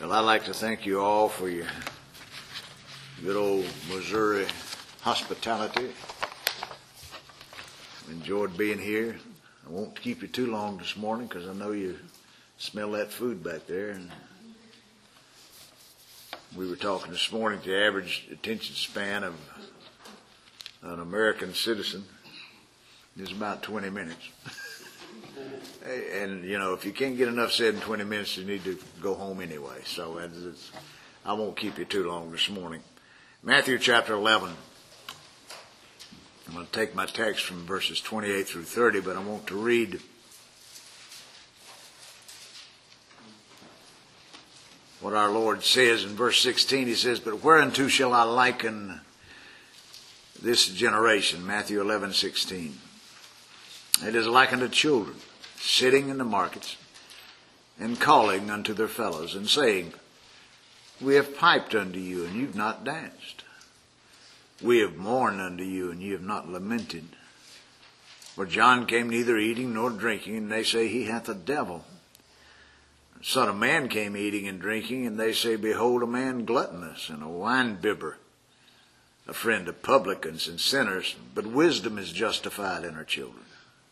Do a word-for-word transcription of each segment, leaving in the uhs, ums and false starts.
Well, I'd like to thank you all for your good old Missouri hospitality. Enjoyed being here. I won't keep you too long this morning because I know you smell that food back there. And we were talking this morning, the average attention span of an American citizen is about twenty minutes. And, you know, if you can't get enough said in twenty minutes, you need to go home anyway. So it's, I won't keep you too long this morning. Matthew chapter eleven. I'm going to take my text from verses twenty-eight through thirty, but I want to read what our Lord says in verse sixteen. He says, "But whereunto shall I liken this generation?" Matthew eleven sixteen. "It is likened to children sitting in the markets and calling unto their fellows and saying, We have piped unto you, and you've not danced. We have mourned unto you, and you have not lamented. For John came neither eating nor drinking, and they say he hath a devil. The Son of Man came eating and drinking, and they say, Behold, a man gluttonous and a winebibber, a friend of publicans and sinners, but wisdom is justified in her children.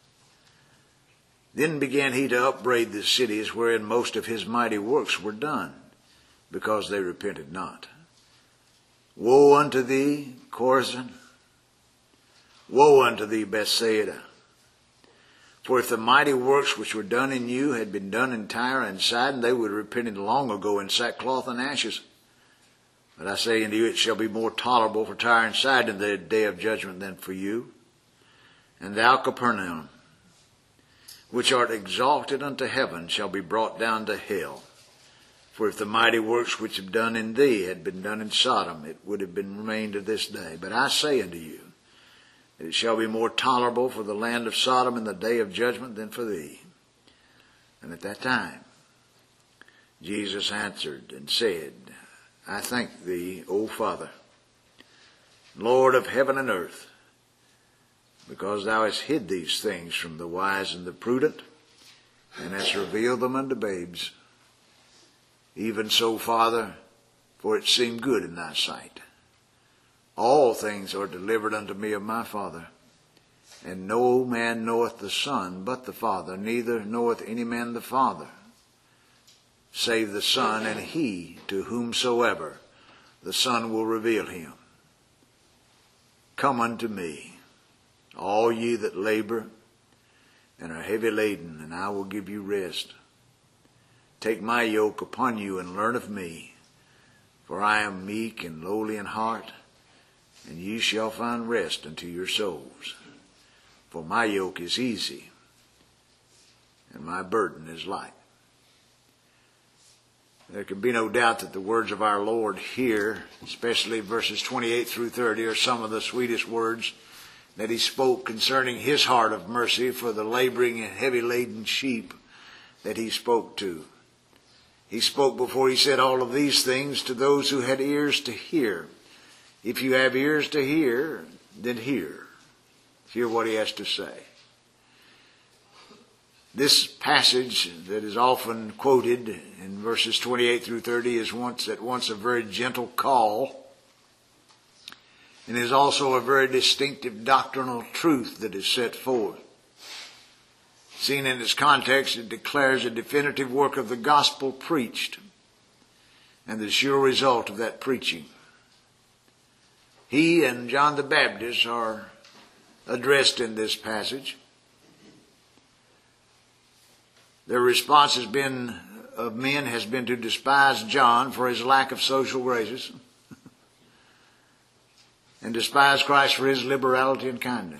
Then began he to upbraid the cities wherein most of his mighty works were done, because they repented not. Woe unto thee, Chorazin! Woe unto thee, Bethsaida! For if the mighty works which were done in you had been done in Tyre and Sidon, they would have repented long ago in sackcloth and ashes. But I say unto you, it shall be more tolerable for Tyre and Sidon in the day of judgment than for you. And thou, Capernaum, which art exalted unto heaven, shall be brought down to hell. For if the mighty works which have done in thee had been done in Sodom, it would have been remained to this day. But I say unto you, that it shall be more tolerable for the land of Sodom in the day of judgment than for thee. And at that time Jesus answered and said, I thank thee, O Father, Lord of heaven and earth, because thou hast hid these things from the wise and the prudent, and hast revealed them unto babes. Even so, Father, for it seemed good in thy sight. All things are delivered unto me of my Father, and no man knoweth the Son but the Father, neither knoweth any man the Father, save the Son, and he to whomsoever the Son will reveal him. Come unto me, all ye that labor and are heavy laden, and I will give you rest. Take my yoke upon you and learn of me, for I am meek and lowly in heart, and ye shall find rest unto your souls. For my yoke is easy, and my burden is light." There can be no doubt that the words of our Lord here, especially verses twenty-eight through thirty, are some of the sweetest words that he spoke concerning his heart of mercy for the laboring and heavy-laden sheep that he spoke to. He spoke before he said all of these things to those who had ears to hear. If you have ears to hear, then hear. Hear what he has to say. This passage that is often quoted in verses twenty-eight through thirty is once at once a very gentle call, and is also a very distinctive doctrinal truth that is set forth. Seen in its context, it declares a definitive work of the gospel preached and the sure result of that preaching. He and John the Baptist are addressed in this passage. Their response has been, of men has been to despise John for his lack of social graces and despise Christ for his liberality and kindness.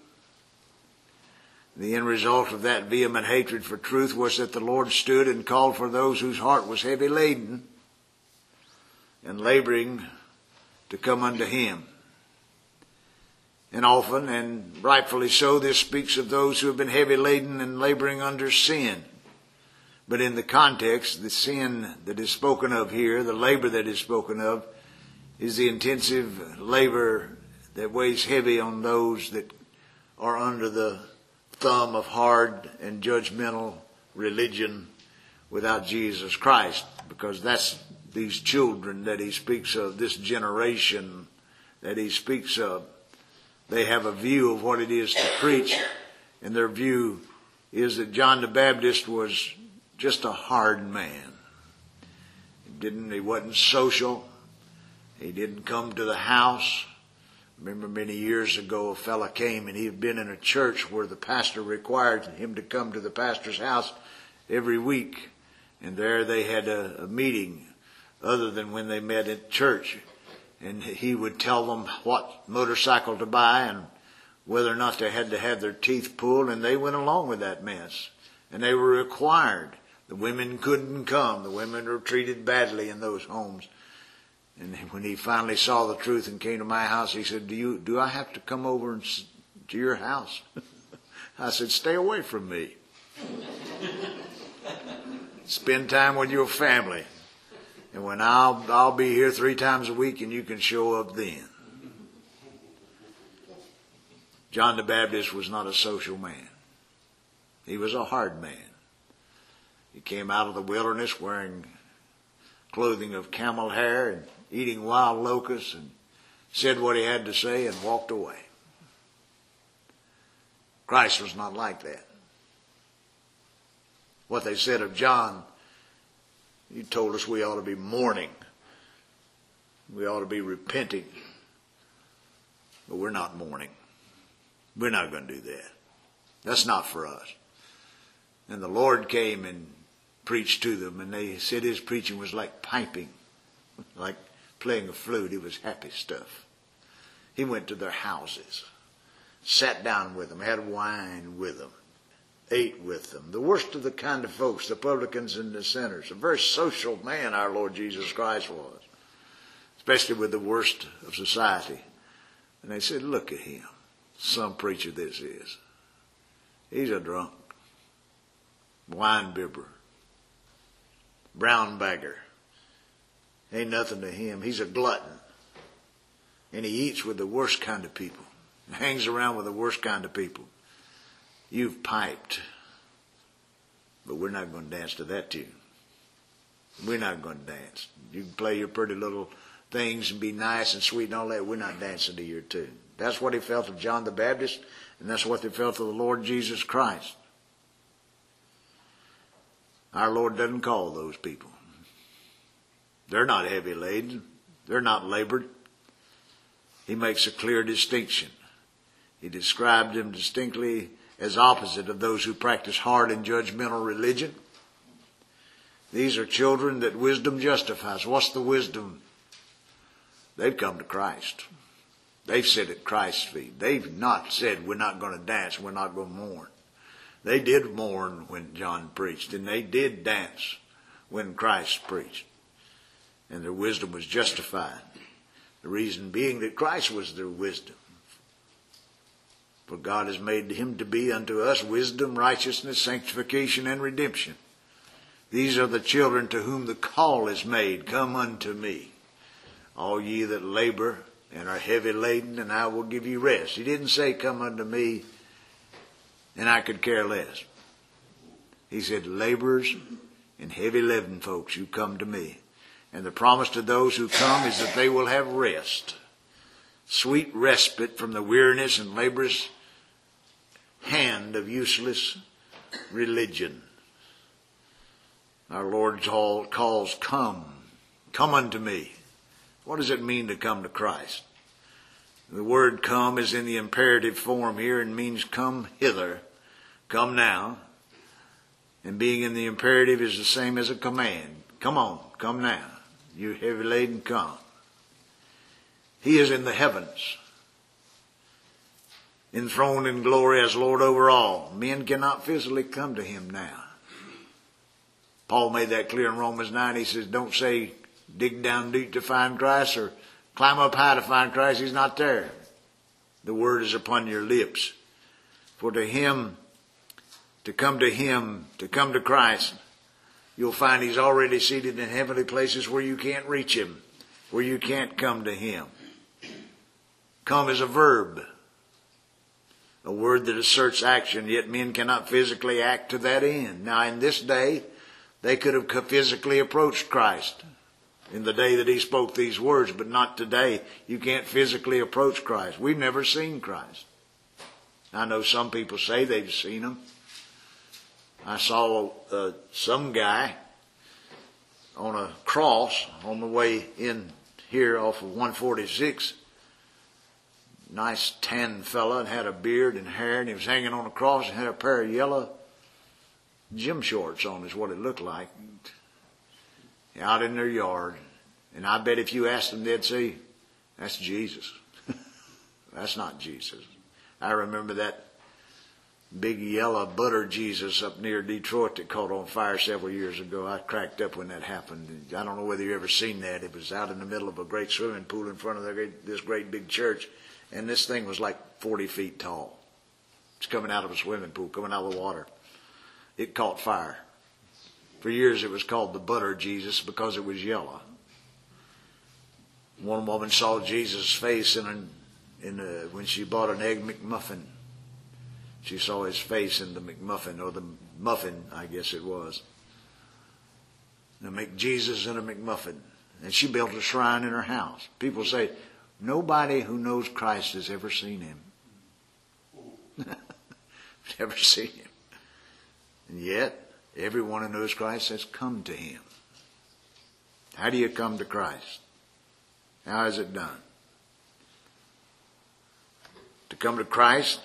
The end result of that vehement hatred for truth was that the Lord stood and called for those whose heart was heavy laden and laboring to come unto him. And often, and rightfully so, this speaks of those who have been heavy laden and laboring under sin. But in the context, the sin that is spoken of here, the labor that is spoken of, is the intensive labor that weighs heavy on those that are under the thumb of hard and judgmental religion without Jesus Christ. because that's these children that he speaks of, this generation that he speaks of. They have a view of what it is to preach, and their view is that John the Baptist was just a hard man. He didn't, he wasn't social. He didn't come to the house. I remember many years ago a fella came, and he had been in a church where the pastor required him to come to the pastor's house every week. And there they had a, a meeting other than when they met at church. And he would tell them what motorcycle to buy and whether or not they had to have their teeth pulled, and they went along with that mess. And they were required. The women couldn't come. The women were treated badly in those homes. And when he finally saw the truth and came to my house, he said, do you, do I have to come over and, to your house? I said, stay away from me. Spend time with your family. And when I'll, I'll be here three times a week, and you can show up then. John the Baptist was not a social man. He was a hard man. He came out of the wilderness wearing clothing of camel hair and eating wild locusts, and said what he had to say and walked away. Christ was not like that. What they said of John, he told us we ought to be mourning. We ought to be repenting. But we're not mourning. We're not going to do that. That's not for us. And the Lord came and preached to them, and they said his preaching was like piping, like playing a flute. It was happy stuff. He went to their houses, sat down with them, had wine with them, ate with them. The worst of the kind of folks, the publicans and the sinners. A very social man our Lord Jesus Christ was, especially with the worst of society. And they said, look at him. Some preacher this is. He's a drunk, wine bibber, brown bagger. Ain't nothing to him. He's a glutton. And he eats with the worst kind of people. Hangs around with the worst kind of people. You've piped. But we're not going to dance to that tune. We're not going to dance. You can play your pretty little things and be nice and sweet and all that. We're not dancing to your tune. That's what he felt of John the Baptist, and that's what they felt of the Lord Jesus Christ. Our Lord doesn't call those people. They're not heavy laden. They're not labored. He makes a clear distinction. He described them distinctly as opposite of those who practice hard and judgmental religion. These are children that wisdom justifies. What's the wisdom? They've come to Christ. They've sit at Christ's feet. They've not said, we're not going to dance, we're not going to mourn. They did mourn when John preached, and they did dance when Christ preached. And their wisdom was justified. The reason being that Christ was their wisdom. For God has made him to be unto us wisdom, righteousness, sanctification, and redemption. These are the children to whom the call is made, come unto me, all ye that labor and are heavy laden, and I will give you rest. He didn't say, come unto me, and I could care less. He said, laborers and heavy laden folks, you come to me. And the promise to those who come is that they will have rest. Sweet respite from the weariness and laborious hand of useless religion. Our Lord calls, come, come unto me. What does it mean to come to Christ? The word come is in the imperative form here and means come hither, come now. And being in the imperative is the same as a command. Come on, come now. You heavy laden, come. He is in the heavens, enthroned in glory as Lord over all. Men cannot physically come to him now. Paul made that clear in Romans nine. He says, don't say dig down deep to find Christ or climb up high to find Christ. He's not there. The word is upon your lips. For to him, to come to him, to come to Christ, you'll find he's already seated in heavenly places where you can't reach him, where you can't come to him. Come is a verb, a word that asserts action, yet men cannot physically act to that end. Now in this day, They could have physically approached Christ in the day that he spoke these words, but not today. You can't physically approach Christ. We've never seen Christ. I know some people say they've seen him. I saw uh, some guy on a cross on the way in here off of one forty-six. Nice tan fella and had a beard and hair, and he was hanging on a cross and had a pair of yellow gym shorts on is what it looked like. Out in their yard. And I bet if you asked them, they'd say, that's Jesus. That's not Jesus. I remember that big yellow butter Jesus up near Detroit that caught on fire several years ago. I cracked up when that happened. I don't know whether you've ever seen that. It was out in the middle of a great swimming pool in front of the great, this great big church. And this thing was like forty feet tall. It's coming out of a swimming pool, coming out of the water. It caught fire. For years it was called the butter Jesus because it was yellow. One woman saw Jesus' face in an, in a, when she bought an Egg McMuffin. She saw his face in the McMuffin, or the muffin, I guess it was. The McJesus in a McMuffin. And she built a shrine in her house. People say, nobody who knows Christ has ever seen him. Never seen him. And yet, everyone who knows Christ has come to him. How do you come to Christ? How is it done? To come to Christ,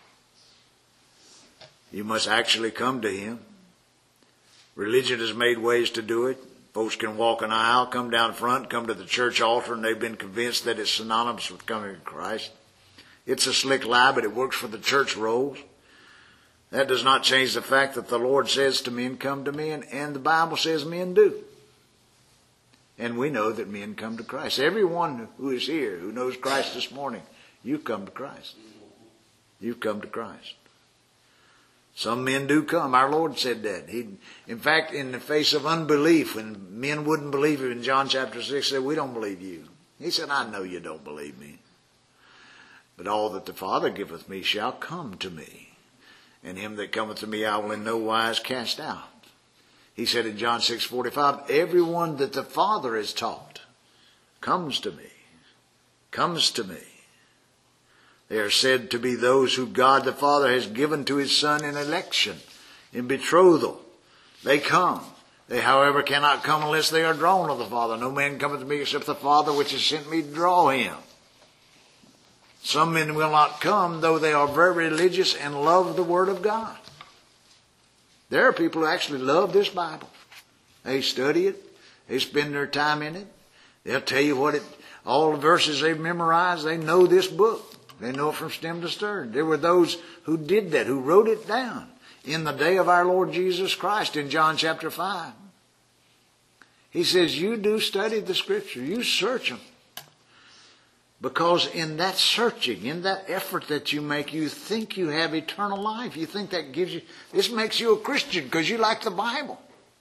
you must actually come to him. Religion has made ways to do it. Folks can walk an aisle, come down front, come to the church altar, and they've been convinced that it's synonymous with coming to Christ. It's a slick lie, but it works for the church rolls. That does not change the fact that the Lord says to men, come to me, and, and the Bible says men do. And we know that men come to Christ. Everyone who is here, who knows Christ this morning, you've come to Christ. You've come to Christ. Some men do come. Our Lord said that. He, in fact, in the face of unbelief, when men wouldn't believe him in John chapter six, said, we don't believe you. He said, I know you don't believe me. But all that the Father giveth me shall come to me. And him that cometh to me I will in no wise cast out. He said in John six forty-five, everyone that the Father has taught comes to me, comes to me. They are said to be those who God the Father has given to his Son in election, in betrothal. They come. They, however, cannot come unless they are drawn of the Father. No man cometh to me except the Father which has sent me draw him. Some men will not come, though they are very religious and love the Word of God. There are people who actually love this Bible. They study it. They spend their time in it. They'll tell you what it, all the verses they've memorized, they know this book. They know it from stem to stern. There were those who did that, who wrote it down in the day of our Lord Jesus Christ in John chapter five. He says, you do study the Scripture. You search them. Because in that searching, in that effort that you make, you think you have eternal life. You think that gives you, this makes you a Christian because you like the Bible.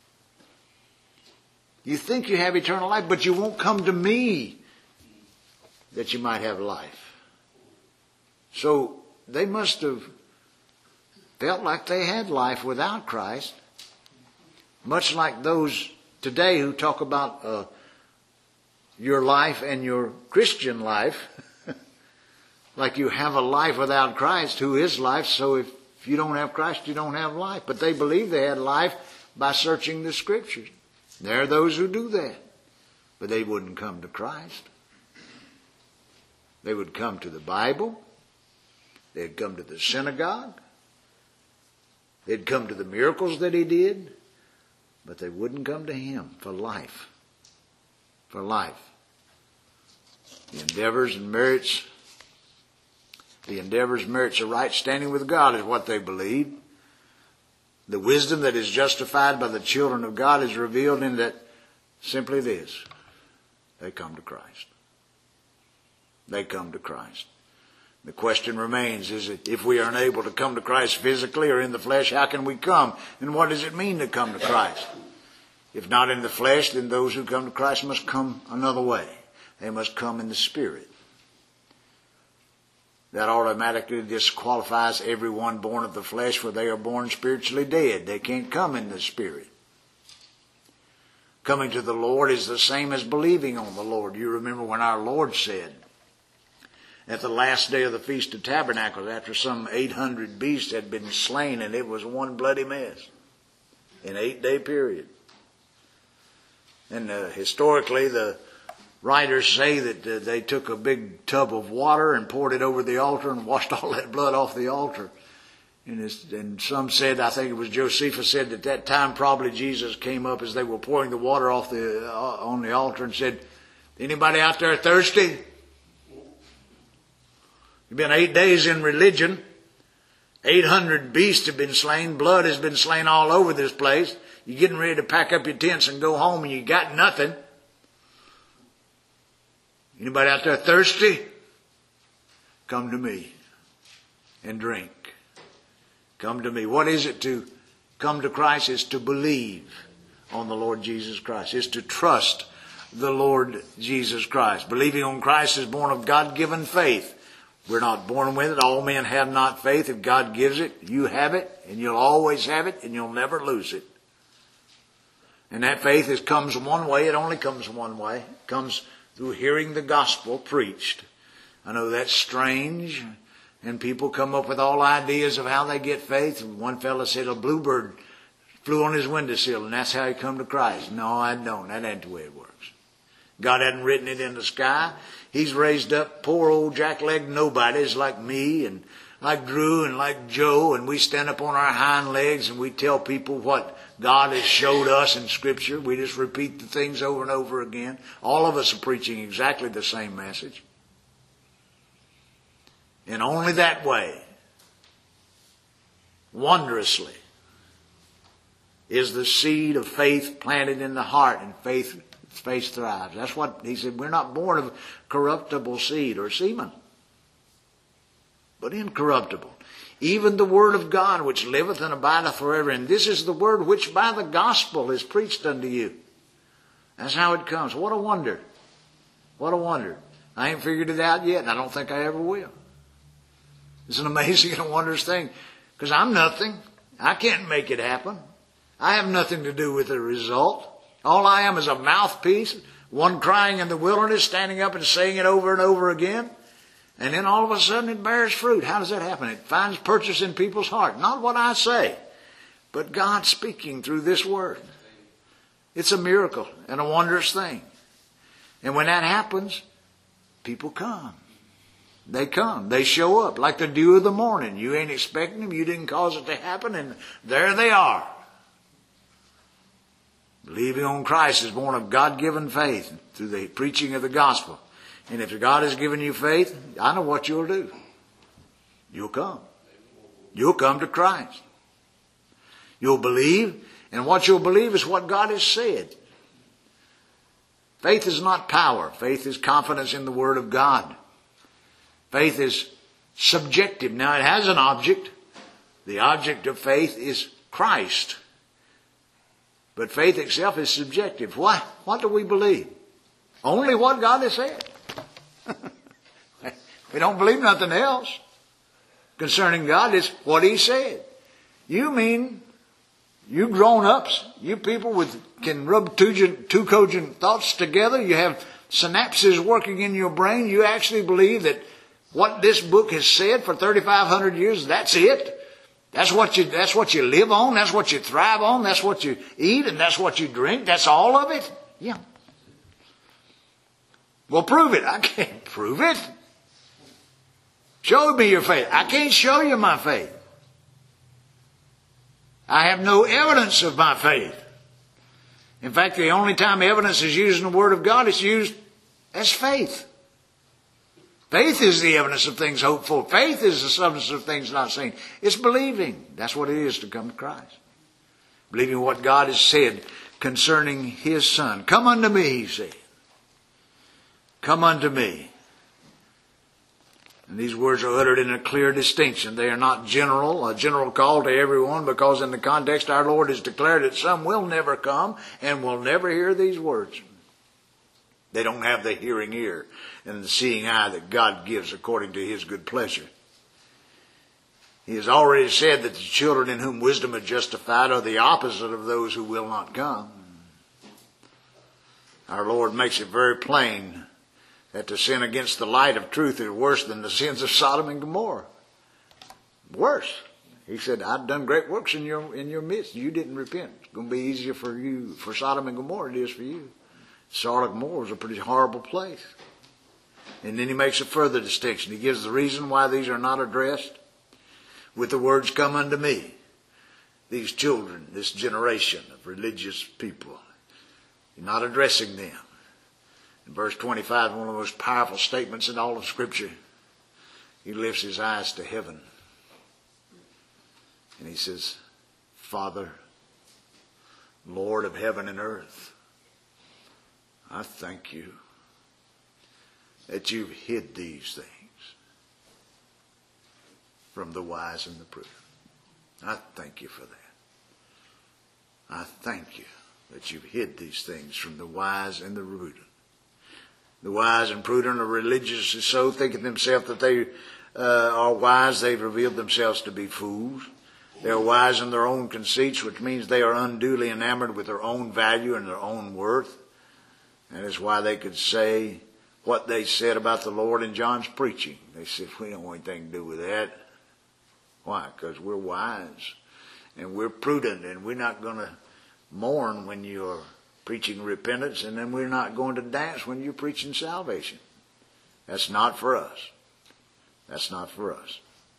You think you have eternal life, but you won't come to me that you might have life. So they must have felt like they had life without Christ. Much like those today who talk about uh, your life and your Christian life. Like you have a life without Christ, who is life. So if you don't have Christ, you don't have life. But they believe they had life by searching the Scriptures. There are those who do that. But they wouldn't come to Christ. They would come to the Bible. They'd come to the synagogue. They'd come to the miracles that he did. But they wouldn't come to him for life. For life. The endeavors and merits, the endeavors, merits of right standing with God is what they believe. The wisdom that is justified by the children of God is revealed in that simply this. They come to Christ. They come to Christ. The question remains, is it, if we are unable to come to Christ physically or in the flesh, how can we come? And what does it mean to come to Christ? If not in the flesh, then those who come to Christ must come another way. They must come in the Spirit. That automatically disqualifies everyone born of the flesh, for they are born spiritually dead. They can't come in the Spirit. Coming to the Lord is the same as believing on the Lord. You remember when our Lord said, at the last day of the Feast of Tabernacles, after some eight hundred beasts had been slain, and it was one bloody mess, in an eight-day period. And uh, historically, the writers say that uh, they took a big tub of water and poured it over the altar and washed all that blood off the altar. And, it's, and some said, I think it was Josephus said, that that time probably Jesus came up as they were pouring the water off the uh, on the altar and said, anybody out there thirsty? You've been eight days in religion. eight hundred beasts have been slain. Blood has been slain all over this place. You're getting ready to pack up your tents and go home and you got nothing. Anybody out there thirsty? Come to me and drink. Come to me. What is it to come to Christ? It's to believe on the Lord Jesus Christ. It's to trust the Lord Jesus Christ. Believing on Christ is born of God-given faith. We're not born with it. All men have not faith. If God gives it, you have it, and you'll always have it, and you'll never lose it. And that faith is, comes one way. It only comes one way. It comes through hearing the gospel preached. I know that's strange, and people come up with all ideas of how they get faith. One fellow said a bluebird flew on his windowsill, and that's how he come to Christ. No, I don't. That ain't the way it works. God hadn't written it in the sky. He's raised up poor old jack-legged nobodies like me and like Drew and like Joe, and we stand up on our hind legs and we tell people what God has showed us in Scripture. We just repeat the things over and over again. All of us are preaching exactly the same message. And only that way, wondrously, is the seed of faith planted in the heart, and faith faith thrives. That's what he said. We're not born of corruptible seed or semen, but incorruptible. Even the word of God which liveth and abideth forever. And this is the word which by the gospel is preached unto you. That's how it comes. What a wonder. What a wonder. I ain't figured it out yet, and I don't think I ever will. It's an amazing and a wondrous thing. Because I'm nothing. I can't make it happen. I have nothing to do with the result. All I am is a mouthpiece, one crying in the wilderness, standing up and saying it over and over again. And then all of a sudden it bears fruit. How does that happen? It finds purchase in people's heart. Not what I say, but God speaking through this word. It's a miracle and a wondrous thing. And when that happens, people come. They come. They show up like the dew of the morning. You ain't expecting them. You didn't cause it to happen. And there they are. Believing on Christ is born of God-given faith through the preaching of the gospel. And if God has given you faith, I know what you'll do. You'll come. You'll come to Christ. You'll believe, and what you'll believe is what God has said. Faith is not power. Faith is confidence in the Word of God. Faith is subjective. Now, it has an object. The object of faith is Christ. But faith itself is subjective. Why? What do we believe? Only what God has said. We don't believe nothing else concerning God. It's what He said. You mean, you grown-ups, you people with can rub two, two cogent thoughts together, you have synapses working in your brain, you actually believe that what this book has said for thirty-five hundred years, that's it? That's what you, that's what you live on, that's what you thrive on, that's what you eat, and that's what you drink, that's all of it? Yeah. Well, prove it. I can't prove it. Show me your faith. I can't show you my faith. I have no evidence of my faith. In fact, the only time evidence is used in the Word of God, it's used as faith. Faith is the evidence of things hoped for. Faith is the substance of things not seen. It's believing. That's what it is to come to Christ. Believing what God has said concerning His Son. Come unto me, He said. Come unto me. And these words are uttered in a clear distinction. They are not general, a general call to everyone, because in the context our Lord has declared that some will never come and will never hear these words. They don't have the hearing ear and the seeing eye that God gives according to His good pleasure. He has already said that the children in whom wisdom is justified are the opposite of those who will not come. Our Lord makes it very plain that to sin against the light of truth is worse than the sins of Sodom and Gomorrah. Worse. He said, I've done great works in your in your midst. You didn't repent. It's going to be easier for you, for Sodom and Gomorrah than it is for you. Sodom and Gomorrah is a pretty horrible place. And then he makes a further distinction. He gives the reason why these are not addressed with the words, come unto me. These children, this generation of religious people. You're not addressing them. In verse twenty-five, one of the most powerful statements in all of Scripture, he lifts his eyes to heaven. And he says, Father, Lord of heaven and earth, I thank you that you've hid these things from the wise and the prudent. I thank you for that. I thank you that you've hid these things from the wise and the prudent. The wise and prudent are religiously so, thinking themselves that they uh, are wise, they've revealed themselves to be fools. They're wise in their own conceits, which means they are unduly enamored with their own value and their own worth. That is why they could say what they said about the Lord in John's preaching. They said, we don't want anything to do with that. Why? Because we're wise and we're prudent and we're not going to mourn when you're preaching repentance, and then we're not going to dance when you're preaching salvation. That's not for us. That's not for us.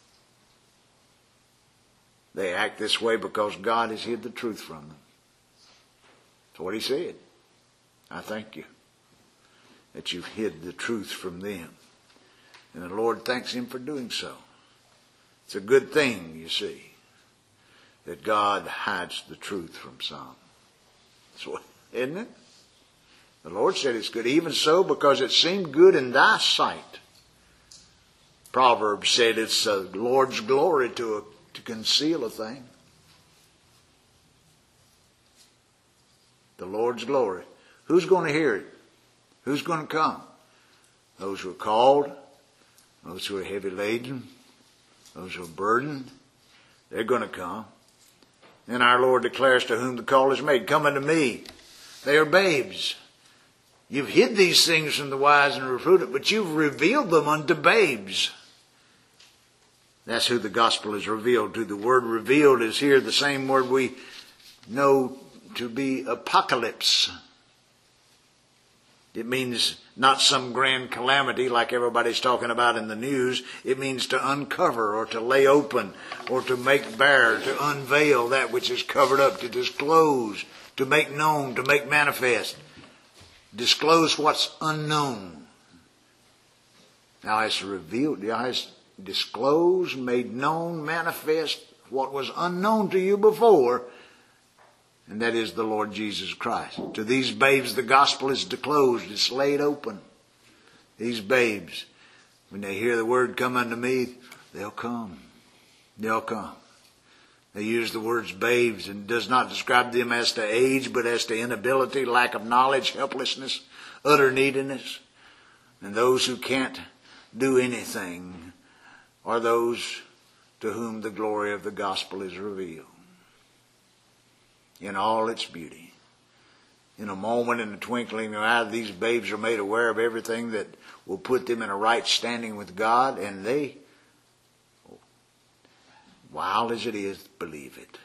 They act this way because God has hid the truth from them. That's what he said. I thank you that you've hid the truth from them. And the Lord thanks him for doing so. It's a good thing, you see, that God hides the truth from some. That's what, isn't it? The Lord said it's good. Even so, because it seemed good in thy sight. Proverbs said it's the Lord's glory to, a, to conceal a thing. The Lord's glory. Who's going to hear it? Who's going to come? Those who are called, those who are heavy laden, those who are burdened, they're going to come. Then our Lord declares to whom the call is made, come unto me. They are babes. You've hid these things from the wise and the prudent, but you've revealed them unto babes. That's who the gospel is revealed to. The word revealed is here the same word we know to be apocalypse. It means not some grand calamity like everybody's talking about in the news. It means to uncover or to lay open or to make bare, to unveil that which is covered up, to disclose, to make known, to make manifest. Disclose what's unknown. Now it's revealed, now it's disclosed, made known, manifest what was unknown to you before. And that is the Lord Jesus Christ. To these babes the gospel is disclosed. It's laid open. These babes, when they hear the word come unto me, they'll come. They'll come. They use the words babes and does not describe them as to age, but as to inability, lack of knowledge, helplessness, utter neediness. And those who can't do anything are those to whom the glory of the gospel is revealed. In all its beauty. In a moment, in the twinkling of an eye, these babes are made aware of everything that will put them in a right standing with God, and they, wild as it is, believe it.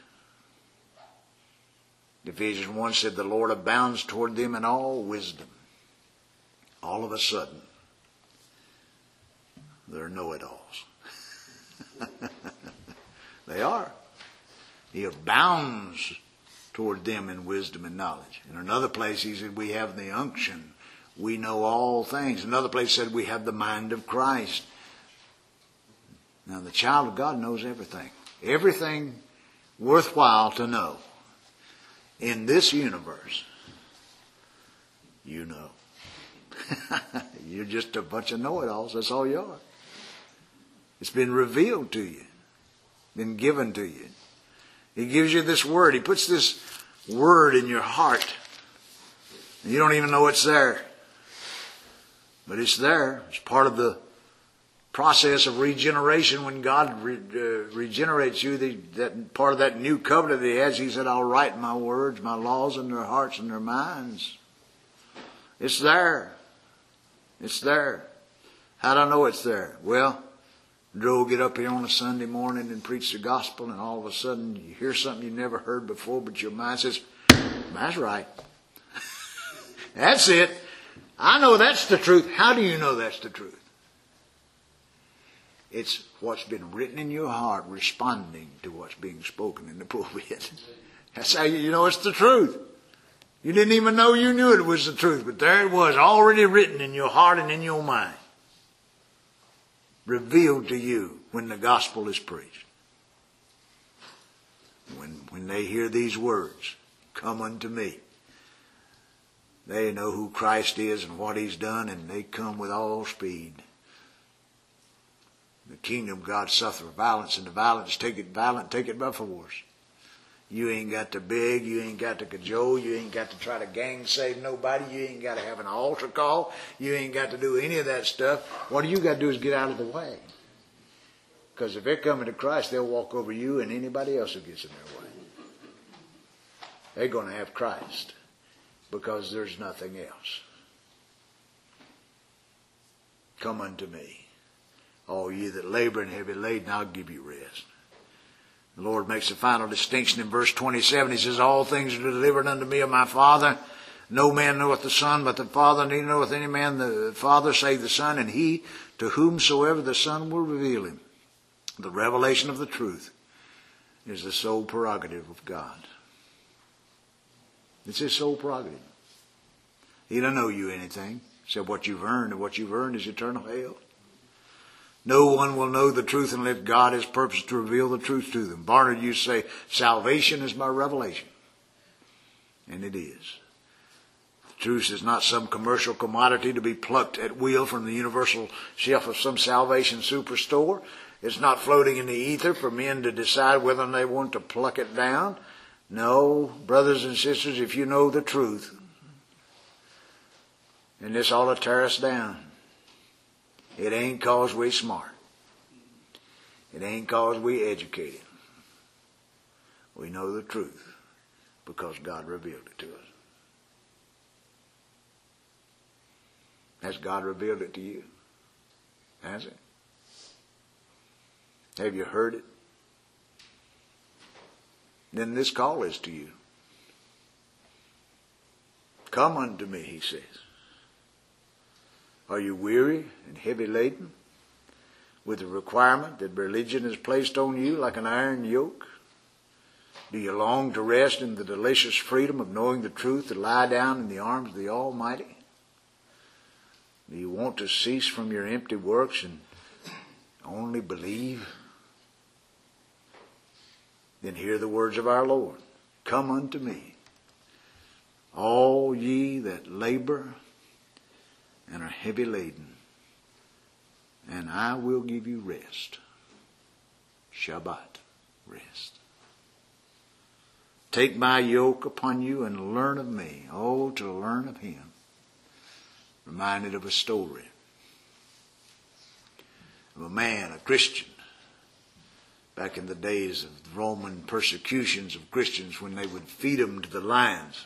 Ephesians one said the Lord abounds toward them in all wisdom. All of a sudden, they're know-it-alls. They are. He abounds toward them in wisdom and knowledge. In another place he said we have the unction. We know all things. Another place said we have the mind of Christ. Now the child of God knows everything. Everything worthwhile to know in this universe. You know. You're just a bunch of know-it-alls. That's all you are. It's been revealed to you. Been given to you. He gives you this word. He puts this word in your heart. You don't even know it's there. But it's there. It's part of the process of regeneration. When God re, uh, regenerates you, the, that part of that new covenant that he has, he said, I'll write my words, my laws in their hearts and their minds. It's there. It's there. How do I know it's there? Well, Joe will get up here on a Sunday morning and preach the gospel, and all of a sudden you hear something you never heard before, but your mind says, that's right. That's it. I know that's the truth. How do you know that's the truth? It's what's been written in your heart responding to what's being spoken in the pulpit. That's how you know it's the truth. You didn't even know you knew it was the truth, but there it was, already written in your heart and in your mind. Revealed to you when the gospel is preached. When, when they hear these words, come unto me. They know who Christ is and what he's done, and they come with all speed. The kingdom of God suffereth violence, and the violence take it violent, take it by force. You ain't got to beg, you ain't got to cajole, you ain't got to try to gang save nobody, you ain't got to have an altar call, you ain't got to do any of that stuff. What you got to do is get out of the way. Because if they're coming to Christ, they'll walk over you and anybody else who gets in their way. They're going to have Christ because there's nothing else. Come unto me, all ye that labor and heavy laden, I'll give you rest. The Lord makes a final distinction in verse twenty-seven. He says, all things are delivered unto me of my Father. No man knoweth the Son but the Father, neither knoweth any man the Father save the Son, and he to whomsoever the Son will reveal him. The revelation of the truth is the sole prerogative of God. It's his sole prerogative. He don't owe you anything except what you've earned, and what you've earned is eternal hell. No one will know the truth unless God has purposed to reveal the truth to them. Barnard used to say, salvation is by revelation. And it is. The truth is not some commercial commodity to be plucked at will from the universal shelf of some salvation superstore. It's not floating in the ether for men to decide whether they want to pluck it down. No, brothers and sisters, if you know the truth, and this ought to tear us down. It ain't cause we smart. It ain't cause we educated. We know the truth because God revealed it to us. Has God revealed it to you? Has it? Have you heard it? Then this call is to you. Come unto me, he says. Are you weary and heavy laden with the requirement that religion has placed on you like an iron yoke? Do you long to rest in the delicious freedom of knowing the truth, to lie down in the arms of the Almighty? Do you want to cease from your empty works and only believe? Then hear the words of our Lord. Come unto me, all ye that labor and are heavy laden, and I will give you rest. Shabbat, rest. Take my yoke upon you and learn of me. Oh, to learn of him. Reminded of a story of a man, a Christian, back in the days of the Roman persecutions of Christians when they would feed them to the lions.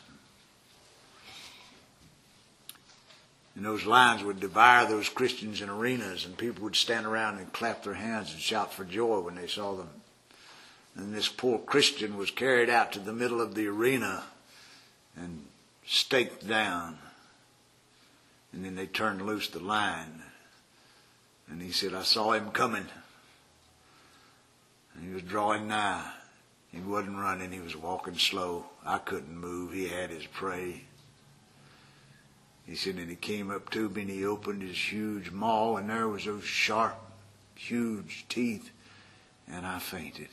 And those lions would devour those Christians in arenas, and people would stand around and clap their hands and shout for joy when they saw them. And this poor Christian was carried out to the middle of the arena and staked down. And then they turned loose the lion. And he said, I saw him coming. And he was drawing nigh. He wasn't running, he was walking slow. I couldn't move, he had his prey. He said, and he came up to me and he opened his huge maw, and there was those sharp, huge teeth, and I fainted.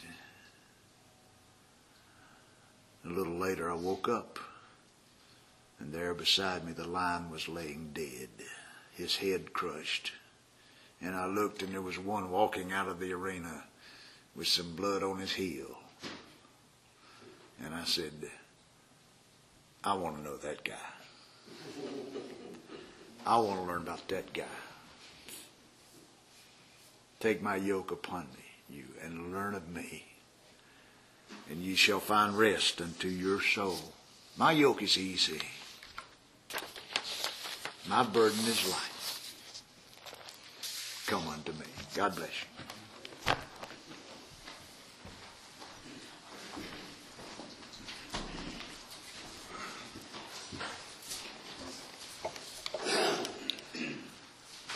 A little later I woke up, and there beside me the lion was laying dead, his head crushed. And I looked, and there was one walking out of the arena with some blood on his heel. And I said, I want to know that guy. I want to learn about that guy. Take my yoke upon me, you, and learn of me, and ye shall find rest unto your soul. My yoke is easy, My burden is light. Come unto me. God bless you.